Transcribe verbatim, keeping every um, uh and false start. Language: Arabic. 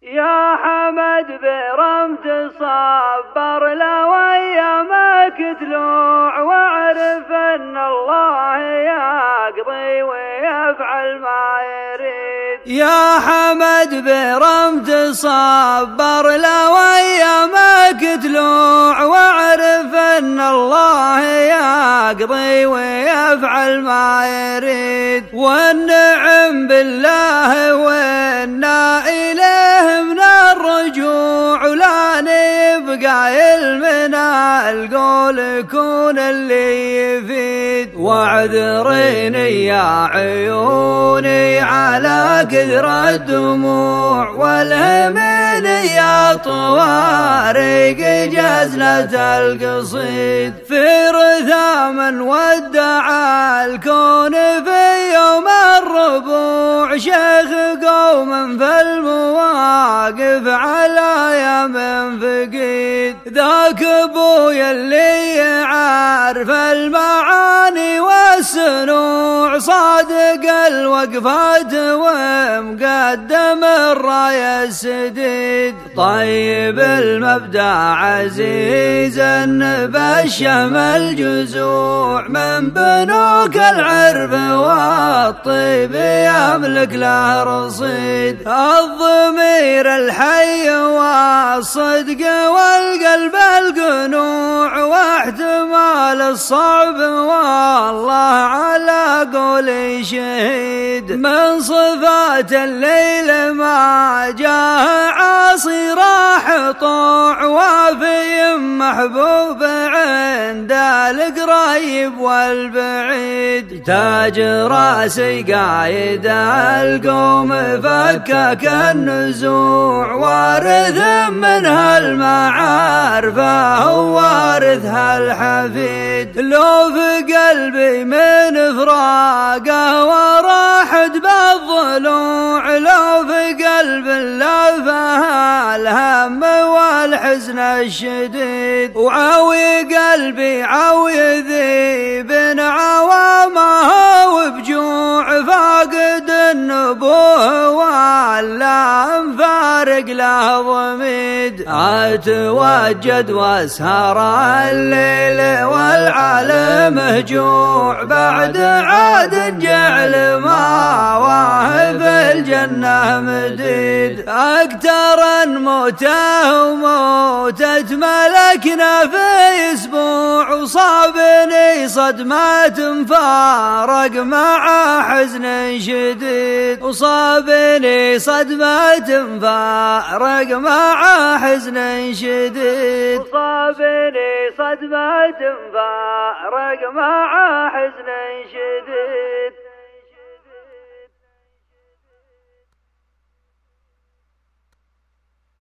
يا حمد برمت صبر لو ايامك تلوع، واعرف ان الله يقضي ويفعل ما يريد. يا حمد برمت صبر لو ايامك تلوع، واعرف ان الله يقضي ويفعل ما يريد. والنعم بالله وانا اليه من الرجوع، ولا نبقى يلمنا القول كون اللي يفيد. واعذريني يا عيوني على كثر الدموع، والهمني يا طوارق جزلة القصيد. في رثام ودع الكون في يوم الربوع، شيخ قوم في المواقف على يمن فقيد. ذاك ابويا اللي يعرف المعاني والسنوع، صادق الوقفات ومقدم الراية السديد. طيب المبدأ عزيزا بشم الجزوع، من بنوك العرف والطيب يملك له رصيد. الضمير الحي والصدق والقلب القنوع، واحتمال الصعب والله على قولي شهيد. من صفات الليل ما جاه عاصي راح طوع، وافي محبوب عند القريب والبعيد. تاج راسي قايد القوم فكك النزوع، وارث منها المعارف ووارثها الحفيد. لو في قلبي من فراقه وراحت بالضلوع، لو في قلب لافها الهم والحزن الشديد. وعوي قلبي عوي ذيب عوامه وبجوع، فاقد النبوه ولا مفارق له ضميد. اتوجد واسهر الليل والعالم مهجوع، بعد عاد جعل ما واهب الجنة مديد. اكتر موته وموتة ملكنا في اسبوع، وصابني صدمة فارق مع حزن شديد. وصابني صدمة فارق مع حزن شديد. وصابني صدمة فارق مع حزن شديد.